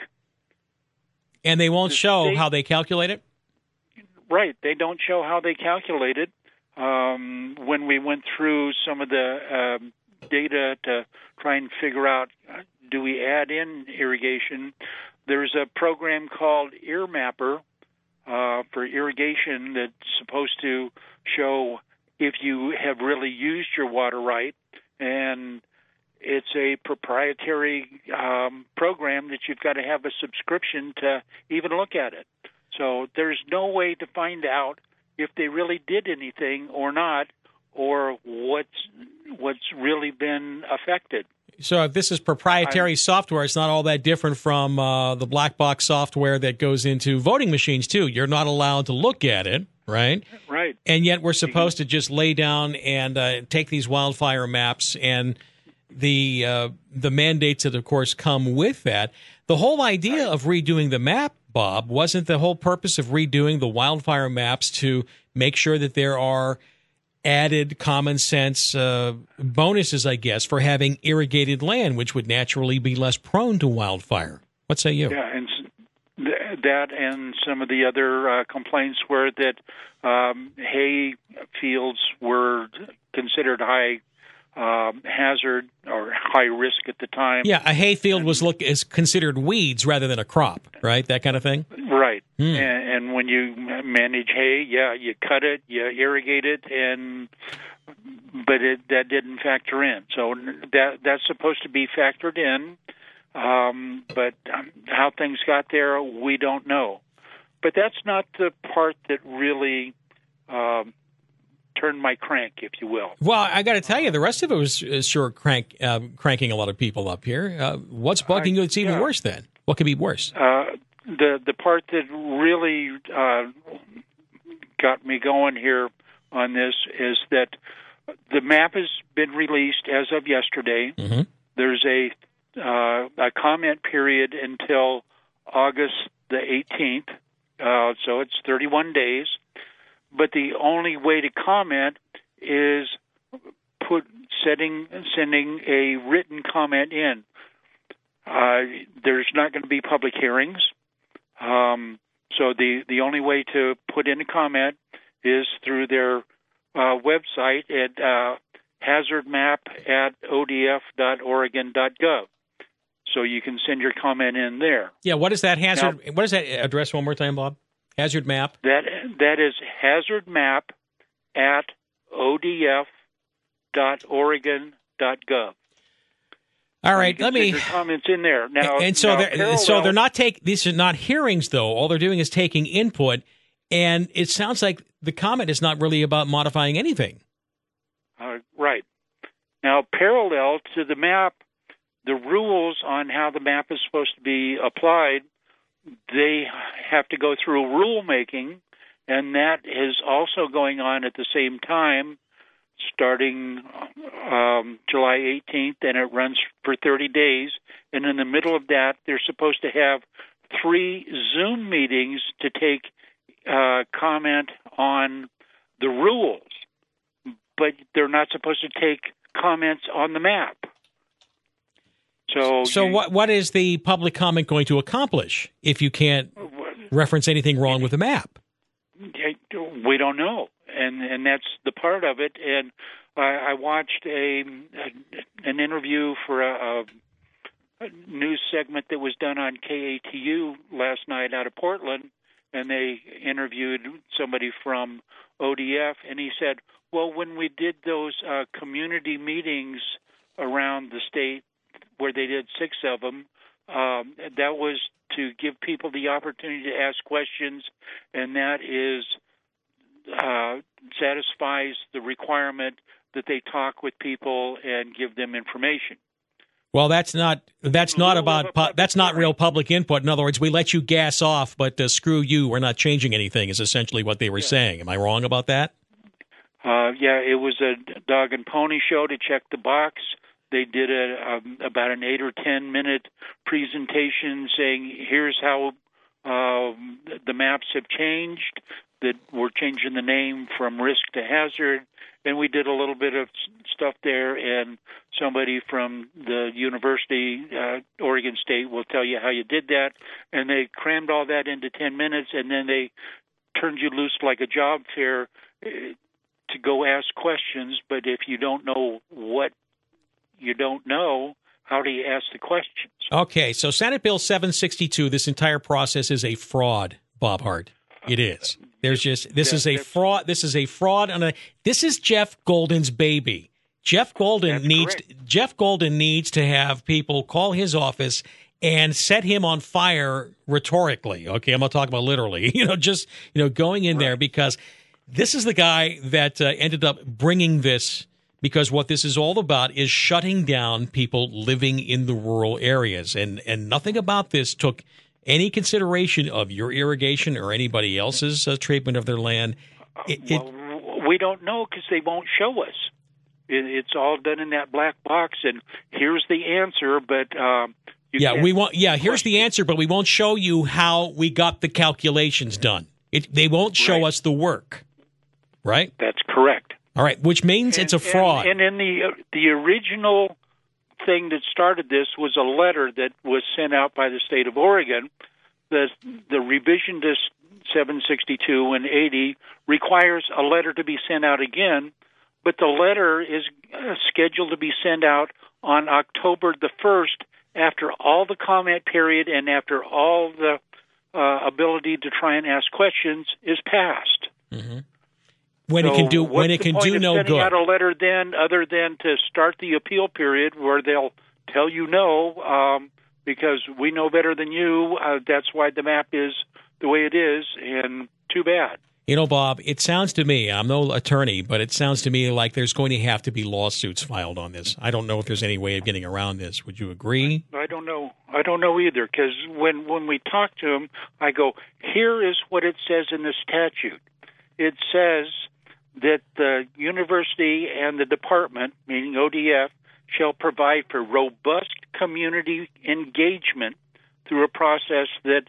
And they won't show state- how they calculate it? Right. They don't show how they calculate it. Um, when we went through some of the um, data to try and figure out, uh, do we add in irrigation, there's a program called EarMapper uh, for irrigation that's supposed to show if you have really used your water right, and it's a proprietary um, program that you've got to have a subscription to even look at it. So there's no way to find out if they really did anything or not, or what's what's really been affected. So if this is proprietary software, it's not all that different from uh, the black box software that goes into voting machines, too. You're not allowed to look at it, right? Right. And yet we're supposed to just lay down and uh, take these wildfire maps and the uh, the mandates that, of course, come with that. The whole idea of redoing the map, Bob, wasn't the whole purpose of redoing the wildfire maps to make sure that there are added common sense uh, bonuses, I guess, for having irrigated land, which would naturally be less prone to wildfire. What say you? Yeah, and th- that and some of the other uh, complaints were that um, hay fields were considered high um, hazard or high risk at the time. Yeah, a hay field was look is considered weeds rather than a crop, right? That kind of thing. Right. Hmm. And, and when you manage hay, yeah, you cut it, you irrigate it, and but it, that didn't factor in. So that that's supposed to be factored in. Um, but um, how things got there, we don't know. But that's not the part that really um, turned my crank, if you will. Well, I got to tell you, the rest of it was uh, sure crank uh, cranking a lot of people up here. Uh, what's bugging you? It's even yeah. worse then. What could be worse? Uh, the the part that really uh, got me going here on this is that the map has been released as of yesterday. Mm-hmm. There's a uh, a comment period until August the eighteenth, uh, so it's thirty-one days. But the only way to comment is put setting sending a written comment in. Uh, there's not going to be public hearings, um, so the the only way to put in a comment is through their uh, website at uh, hazard map at o d f dot oregon dot gov. So you can send your comment in there. Yeah, what is that hazard? Now, what is that address one more time, Bob? Hazard map? That that is hazard map at o d f dot oregon dot gov. All right, let me. Your comments in there now. And so, now, they're, parallel, so they're not take. These are not hearings, though. All they're doing is taking input, and it sounds like the comment is not really about modifying anything. Uh, right now, parallel to the map, the rules on how the map is supposed to be applied, they have to go through rulemaking, and that is also going on at the same time, starting um, July eighteenth, and it runs for thirty days. And in the middle of that, they're supposed to have three Zoom meetings to take uh, comment on the rules, but they're not supposed to take comments on the map. So, so you, what what is the public comment going to accomplish if you can't reference anything wrong with the map? We don't know, and and that's the part of it. And I, I watched a, a an interview for a, a news segment that was done on K A T U last night out of Portland, and they interviewed somebody from O D F, and he said, "Well, when we did those uh, community meetings around the state, where they did six of them, um, that was to give people the opportunity to ask questions, and that is uh, satisfies the requirement that they talk with people and give them information." Well, that's not that's not about pu- that's not real public input. In other words, we let you gas off, but uh, screw you, we're not changing anything. Is essentially what they were yeah. saying. Am I wrong about that? Uh, yeah, it was a dog and pony show to check the box. They did a, um, about an eight or ten minute presentation saying, here's how uh, the maps have changed, that we're changing the name from risk to hazard. And we did a little bit of stuff there, and somebody from the university, uh, Oregon State, will tell you how you did that. And they crammed all that into ten minutes, and then they turned you loose like a job fair uh, to go ask questions. But if you don't know what you don't know, how do you ask the questions? Okay, so Senate Bill seven sixty-two, this entire process is a fraud, Bob Hart. It is. There's just this that, is a fraud. This is a fraud on a. This is Jeff Golden's baby. Jeff Golden needs correct. Jeff Golden needs to have people call his office and set him on fire rhetorically. Okay, I'm not talking about literally. You know, just you know, going in right. there because this is the guy that uh, ended up bringing this. Because what this is all about is shutting down people living in the rural areas. And, and nothing about this took any consideration of your irrigation or anybody else's uh, treatment of their land. It, well, it, we don't know because they won't show us. It, it's all done in that black box, and here's the answer, but um, you yeah, can't we want. Yeah, here's the answer, but we won't show you how we got the calculations done. It, they won't show right. us the work, right? That's correct. All right, which means and, it's a fraud. And, and in the uh, the original thing that started this was a letter that was sent out by the state of Oregon. The the revision to seven sixty-two and eighty requires a letter to be sent out again, but the letter is uh, scheduled to be sent out on October the first, after all the comment period and after all the uh, ability to try and ask questions is passed. Mm-hmm. When so it can do when it can what's the do point of no sending good. out a letter then, other than to start the appeal period where they'll tell you no, um, because we know better than you. Uh, that's why the map is the way it is, and too bad. You know, Bob, it sounds to me, I'm no attorney, but it sounds to me like there's going to have to be lawsuits filed on this. I don't know if there's any way of getting around this. Would you agree? I don't know. I don't know either, because when, when we talk to them, I go, here is what it says in the statute. It says that the university and the department, meaning O D F, shall provide for robust community engagement through a process that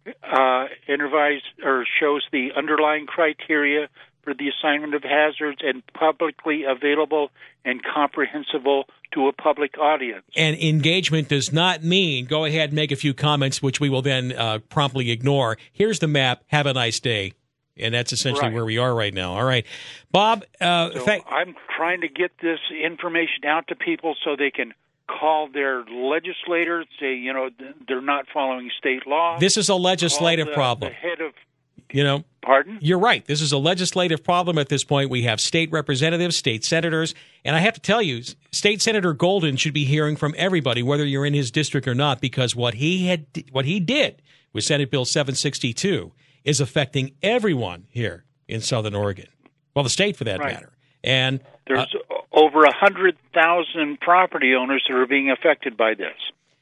uh, intervies or shows the underlying criteria for the assignment of hazards and publicly available and comprehensible to a public audience. And engagement does not mean go ahead and make a few comments, which we will then uh, promptly ignore. Here's the map. Have a nice day. And that's essentially Right. where we are right now. All right. Bob, uh, So thank- I'm trying to get this information out to people so they can call their legislators, say, you know, th- they're not following state law. this is a legislative Call the, problem. The head of, You know, pardon? You're right. This is a legislative problem at this point. We have state representatives, state senators, and I have to tell you, State Senator Golden should be hearing from everybody, whether you're in his district or not, because what he had, what he did with Senate Bill seven sixty-two is affecting everyone here in Southern Oregon. Well, the state, for that Right. matter. And There's uh, over a hundred thousand property owners that are being affected by this.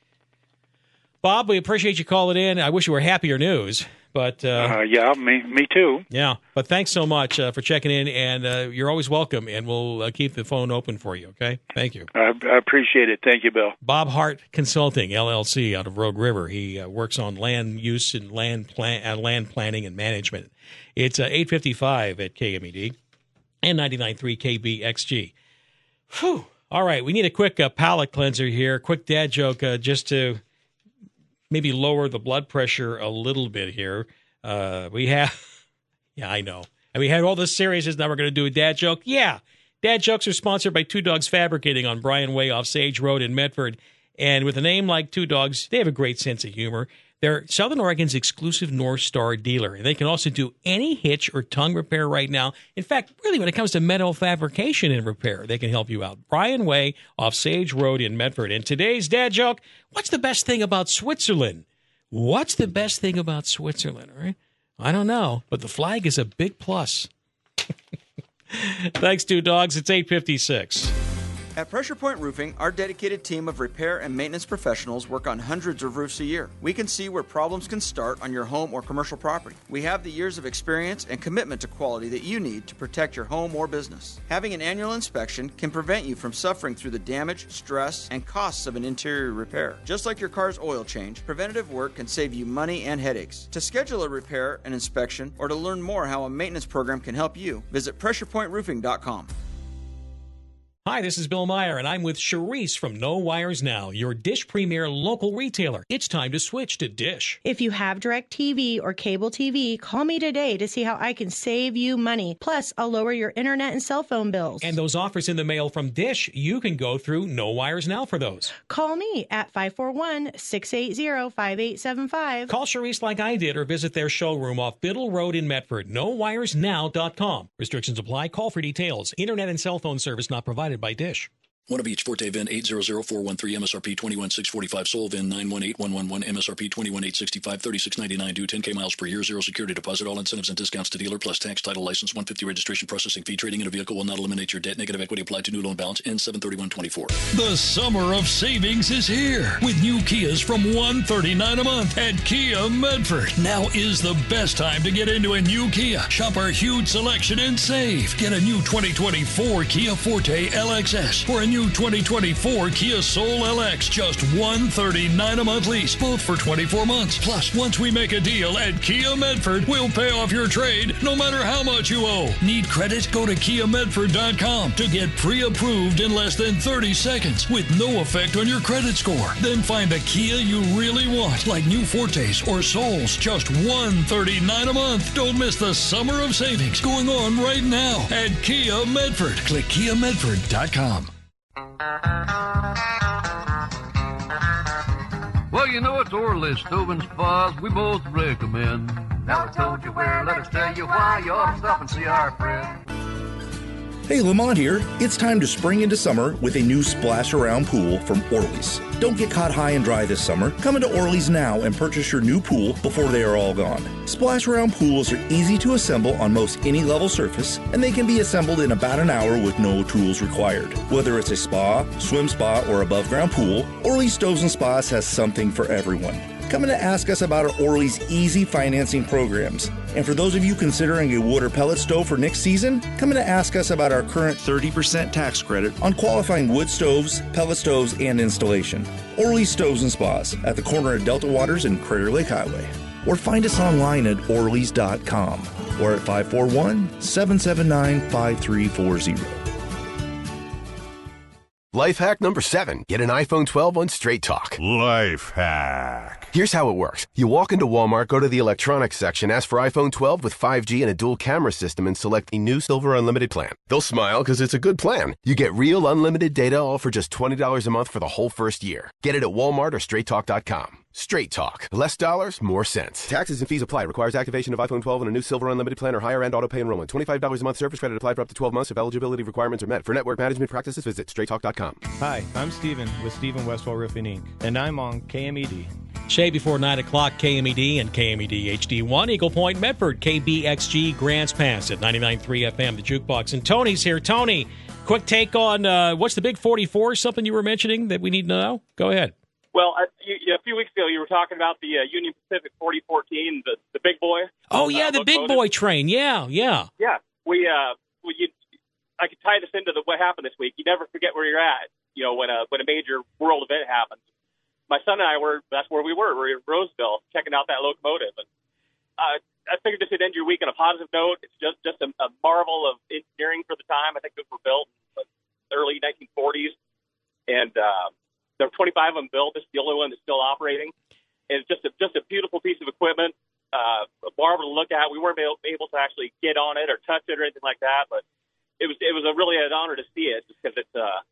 Bob, we appreciate you calling in. I wish it were happier news, but uh, Uh, yeah, me, me too. yeah. But thanks so much uh, for checking in, and uh, you're always welcome. And we'll uh, keep the phone open for you. Okay, thank you. I, I appreciate it. Thank you, Bill. Bob Hart Consulting, L L C, out of Rogue River. He uh, works on land use and land plan, uh, land planning and management. It's uh, eight fifty-five at K M E D and ninety-nine point three K B X G. Whew. All right, we need a quick uh, palate cleanser here. Quick dad joke uh, just to maybe lower the blood pressure a little bit here. Uh, we have, yeah, I know. And we had all this seriousness. Now we're going to do a dad joke. Yeah, dad jokes are sponsored by Two Dogs Fabricating on Bryan Way off Sage Road in Medford. And with a name like Two Dogs, they have a great sense of humor. They're Southern Oregon's exclusive North Star dealer. And they can also do any hitch or tongue repair right now. In fact, really, when it comes to metal fabrication and repair, they can help you out. Bryan Way off Sage Road in Medford. And today's dad joke, what's the best thing about Switzerland? What's the best thing about Switzerland? All right? I don't know, but the flag is a big plus. Thanks, Two Dogs. It's eight fifty-six. At Pressure Point Roofing, our dedicated team of repair and maintenance professionals work on hundreds of roofs a year. We can see where problems can start on your home or commercial property. We have the years of experience and commitment to quality that you need to protect your home or business. Having an annual inspection can prevent you from suffering through the damage, stress, and costs of an interior repair. Just like your car's oil change, preventative work can save you money and headaches. To schedule a repair, an inspection, or to learn more how a maintenance program can help you, visit pressure point roofing dot com. Hi, this is Bill Meyer, and I'm with Charisse from No Wires Now, your Dish Premier local retailer. It's time to switch to Dish. If you have DirecTV or cable T V, call me today to see how I can save you money. Plus, I'll lower your internet and cell phone bills. And those offers in the mail from Dish, you can go through No Wires Now for those. Call me at five four one, six eight zero, five eight seven five. Call Charisse like I did or visit their showroom off Biddle Road in Medford, no wires now dot com. Restrictions apply. Call for details. Internet and cell phone service not provided by Dish. One of each. Forte VIN eight zero zero four one three, M S R P two one six four five, Sol VIN nine one eight one one one, M S R P two one eight six five, thirty-six ninety-nine, due ten K miles per year, zero security deposit, all incentives and discounts to dealer, plus tax, title, license, one hundred fifty registration processing fee. Trading in a vehicle will not eliminate your debt. Negative equity applied to new loan balance in seven thirty-one twenty-four. The summer of savings is here with new Kias from one hundred thirty-nine dollars a month at Kia Medford. Now is the best time to get into a new Kia. Shop our huge selection and save. Get a new twenty twenty-four Kia Forte L X S or a new New twenty twenty-four Kia Soul L X, just one hundred thirty-nine dollars a month lease, both for twenty-four months. Plus, once we make a deal at Kia Medford, we'll pay off your trade no matter how much you owe. Need credit? Go to kia medford dot com to get pre-approved in less than thirty seconds with no effect on your credit score. Then find a Kia you really want, like new Fortes or Souls, just one hundred thirty-nine dollars a month. Don't miss the summer of savings going on right now at Kia Medford. Click kia medford dot com. Well, you know, it's Orly Stove and Spas we both recommend. Now I told you where, let us tell you why. You ought to stop and see our friend. Hey, Lamont here. It's time to spring into summer with a new splash around pool from Orly's. Don't get caught high and dry this summer. Come into Orly's now and purchase your new pool before they are all gone. Splash around pools are easy to assemble on most any level surface, and they can be assembled in about an hour with no tools required. Whether it's a spa, swim spa, or above ground pool, Orly's Stoves and Spas has something for everyone. Come in to ask us about our Orly's easy financing programs. And for those of you considering a wood or pellet stove for next season, come in to ask us about our current thirty percent tax credit on qualifying wood stoves, pellet stoves, and installation. Orly's Stoves and Spas at the corner of Delta Waters and Crater Lake Highway. Or find us online at orleys dot com or at five four one, seven seven nine, five three four zero. Life hack number seven. Get an iPhone twelve on Straight Talk. Life hack. Here's how it works. You walk into Walmart, go to the electronics section, ask for iPhone twelve with five G and a dual camera system, and select the new Silver Unlimited plan. They'll smile because it's a good plan. You get real unlimited data all for just twenty dollars a month for the whole first year. Get it at Walmart or straight talk dot com. Straight Talk. Less dollars, more sense. Taxes and fees apply. Requires activation of iPhone twelve and a new Silver Unlimited plan or higher end auto pay enrollment. twenty-five dollars a month service credit applied for up to twelve months if eligibility requirements are met. For network management practices, visit straight talk dot com. Hi, I'm Steven with Steven Westwell Roofing Incorporated, and I'm on K M E D. Shay before nine o'clock, K M E D and K M E D H D one, Eagle Point, Medford, K B X G, Grants Pass at ninety-nine point three F M, the Jukebox. And Tony's here. Tony, quick take on uh, what's the big forty-four, something you were mentioning that we need to know? Go ahead. Well, uh, you, a few weeks ago, you were talking about the uh, Union Pacific forty fourteen, the, the big boy. Oh, yeah, uh, the big boy train. Yeah, yeah. Yeah. We, uh, we, you, I could tie this into the, what happened this week. You never forget where you're at, you know, when a, when a major world event happens. My son and I were, that's where we were. We were in Roseville checking out that locomotive. And uh, I figured this would end your week on a positive note. It's just, just a, a marvel of engineering for the time. I think it was built in the early nineteen forties. And, uh, there are twenty-five of them built. This is the only one that's still operating. And it's just a, just a beautiful piece of equipment, uh, a marvel to look at. We weren't able, able to actually get on it or touch it or anything like that, but it was it was a really an honor to see it just because it's, uh,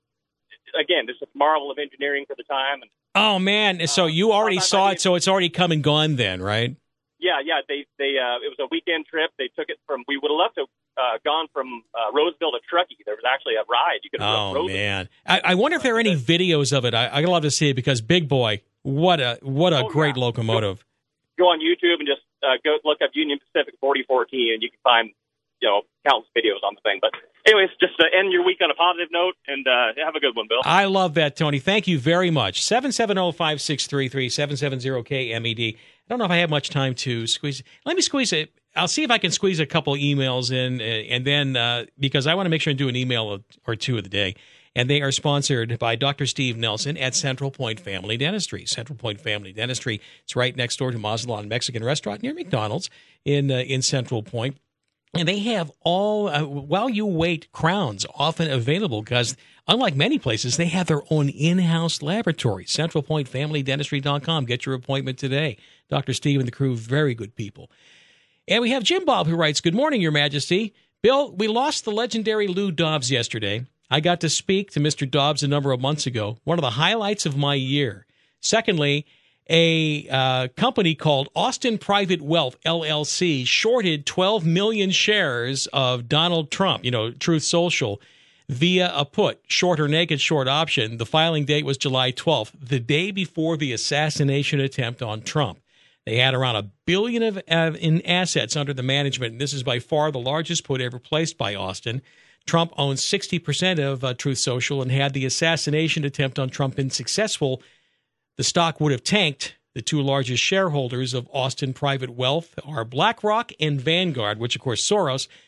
again, it's a marvel of engineering for the time. And, oh, man. So you already uh, saw it, so it's already come and gone then, right? Yeah, yeah. They they uh, it was a weekend trip. They took it from, we would have loved to Uh, gone from uh, Roseville to Truckee. There was actually a ride. You could have oh, man. I, I wonder if there are any videos of it. I, I'd love to see it because Big Boy, what a what a oh, great yeah. locomotive. Go, go on YouTube and just uh, go look up Union Pacific forty fourteen, and you can find, you know, countless videos on the thing. But anyways, just to end your week on a positive note, and uh, have a good one, Bill. I love that, Tony. Thank you very much. seven seven zero, five six three three, seven seven zero K M E D. I don't know if I have much time to squeeze. Let me squeeze it. I'll see if I can squeeze a couple emails in, and then uh, because I want to make sure I do an email or two of the day. And they are sponsored by Doctor Steve Nelson at Central Point Family Dentistry. Central Point Family Dentistry. It's right next door to Mazatlan Mexican Restaurant near McDonald's in uh, in Central Point. And they have all, uh, while you wait, crowns often available because, unlike many places, they have their own in-house laboratory. central point family dentistry dot com. Get your appointment today. Doctor Steve and the crew, very good people. And we have Jim Bob who writes, "Good morning, Your Majesty. Bill, we lost the legendary Lou Dobbs yesterday. I got to speak to Mister Dobbs a number of months ago. One of the highlights of my year. Secondly, a uh, company called Austin Private Wealth, L L C, shorted twelve million shares of Donald Trump, you know, Truth Social, via a put, short or naked short option. The filing date was July twelfth, the day before the assassination attempt on Trump. They had around a billion of uh, in assets under the management, and this is by far the largest put ever placed by Austin. Trump owns sixty percent of uh, Truth Social, and had the assassination attempt on Trump been successful, the stock would have tanked. The two largest shareholders of Austin Private Wealth are BlackRock and Vanguard, which, of course, Soros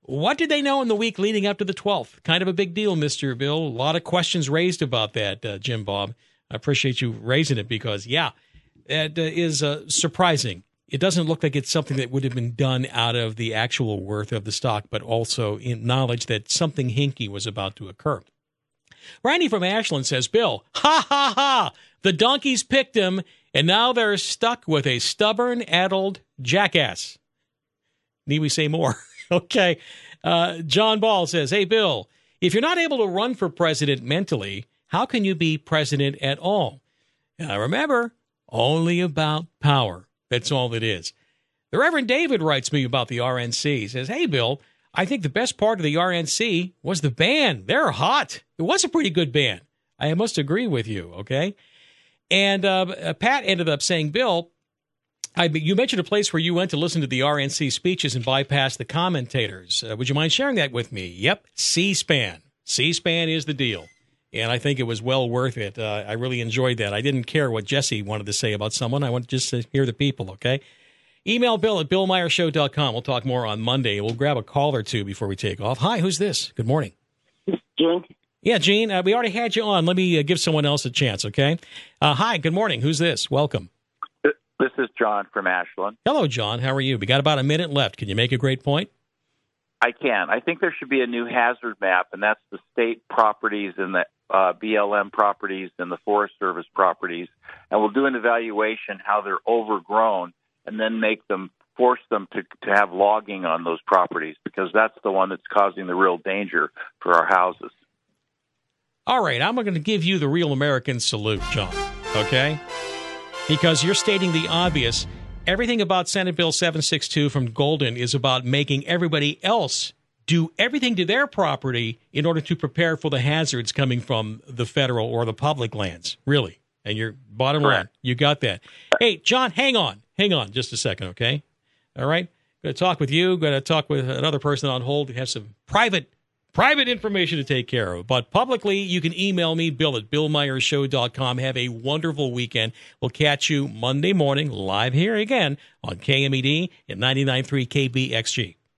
What did they know in the week leading up to the twelfth? Kind of a big deal, Mister Bill. A lot of questions raised about that, uh, Jim Bob. I appreciate you raising it because, yeah, it uh, is uh, surprising. It doesn't look like it's something that would have been done out of the actual worth of the stock, but also in knowledge that something hinky was about to occur. Randy from Ashland says, Bill, ha, ha, ha, the donkeys picked him, and now they're stuck with a stubborn, addled jackass. Need we say more? Okay. Uh, John Ball says, hey, Bill, if you're not able to run for president mentally, how can you be president at all? Now, remember, only about power. That's all it is. The Reverend David writes me about the R N C. He says, hey, Bill, I think the best part of the R N C was the band. They're hot. It was a pretty good band. I must agree with you, okay? And uh, Pat ended up saying, Bill, I, you mentioned a place where you went to listen to the R N C speeches and bypass the commentators. Uh, would you mind sharing that with me? Yep, C-SPAN. C-SPAN is the deal. And I think it was well worth it. Uh, I really enjoyed that. I didn't care what Jesse wanted to say about someone. I wanted just to hear the people, okay? Email Bill at bill meyer show dot com. We'll talk more on Monday. We'll grab a call or two before we take off. Hi, who's this? Good morning. Gene? Yeah, Gene, uh, we already had you on. Let me uh, give someone else a chance, okay? Uh, hi, good morning. Who's this? Welcome. This is John from Ashland. Hello, John. How are you? We got about a minute left. Can you make a great point? I can. I think there should be a new hazard map, and that's the state properties and the uh, B L M properties and the Forest Service properties, and we'll do an evaluation how they're overgrown and then make them, force them to, to have logging on those properties because that's the one that's causing the real danger for our houses. All right, I'm going to give you the real American salute, John, okay? Because you're stating the obvious. Everything about Senate Bill seven sixty-two from Golden is about making everybody else do everything to their property in order to prepare for the hazards coming from the federal or the public lands, really. And your bottom line, you got that. Hey, John, hang on. Hang on just a second, okay? All right? Going to talk with you. Going to talk with another person on hold who has some private private information to take care of. But publicly, you can email me, Bill at bill meyer show dot com. Have a wonderful weekend. We'll catch you Monday morning live here again on K M E D at ninety-nine point three K B X G.